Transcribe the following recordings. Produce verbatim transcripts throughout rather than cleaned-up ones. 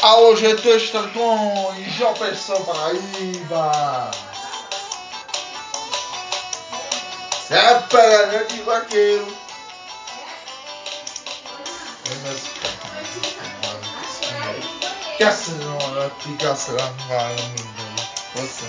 Alô, G T Estratões, João Pessoa, Paraíba. Cê é pega de vaqueiro. Que a senhora fica sangando. Você.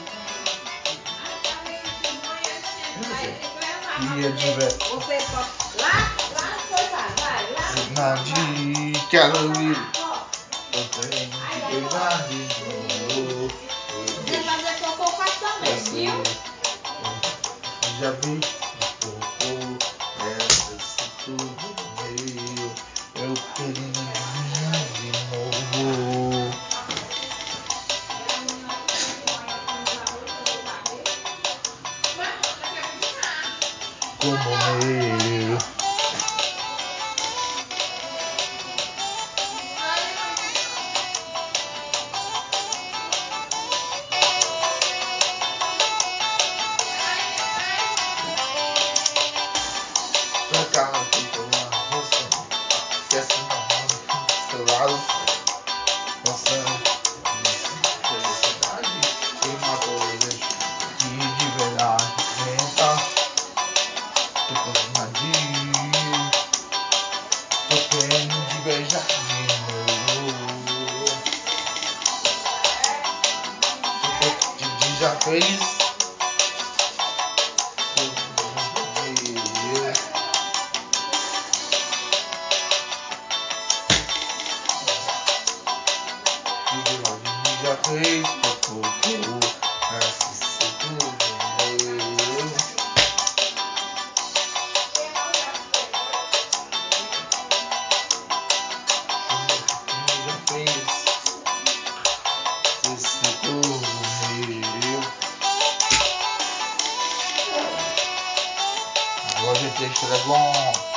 Queria de ver. Você pode. Lá, lá, foi, vai, vai, lá. Nadi, quero ouvir. Eu tenho que beijar de novo. Você fazer cocô faz também, viu? Já vi um pouco essa tudo meio. Eu queria de novo. Como meu. Pra cá, fica uma roça. Esquece uma mão do seu lado. Essa felicidade e matou o desejo de de verdade. Tentar. Tô com de. Tô querendo de beijar de novo. Tipo, Didi já fez. Já fez pouco, esse tudo meu. Já fez esse tudo meu. Agora, gente, é bom.